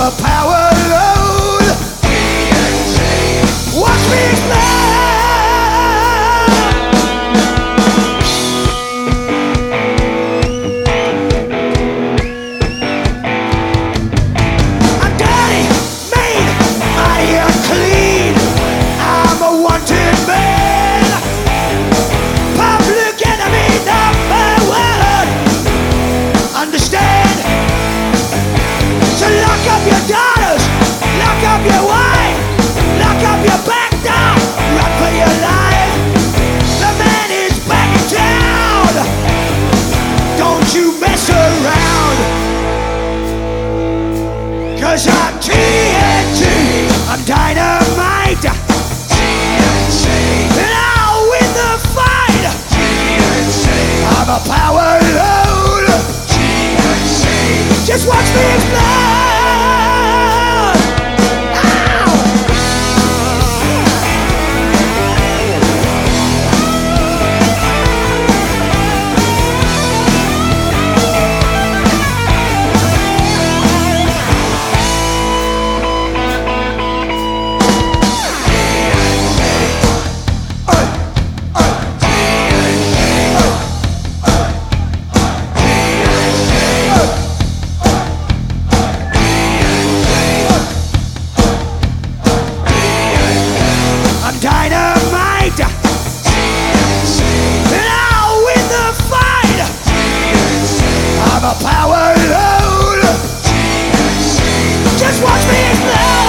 a power load. Watch me explode. I'm dirty, mean, mighty unclean. I'm a wanted man. Public enemy number one. Understand? So lock up your daughters, lock up your wife, lock up your back door, run for your life. The man is back in town. Don't you mess around. 'Cause I'm TNT, I'm dynamite. TNT, and I'll win the fight. TNT, I'm a power load. TNT, just watch me explode. Dynamite, and I'll win the fight. I'm a power load. Just watch me explode.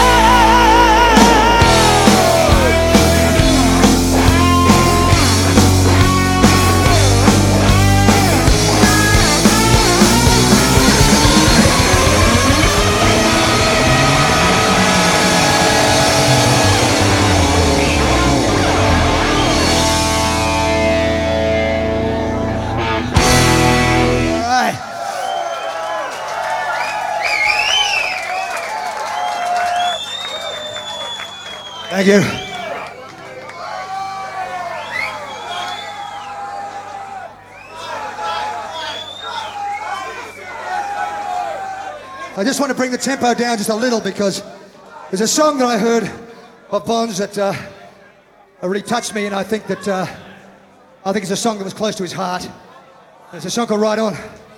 Thank you. I just want to bring the tempo down just a little because there's a song that I heard of Bon's that really touched me, and I think it's a song that was close to his heart. It's a song called Right On.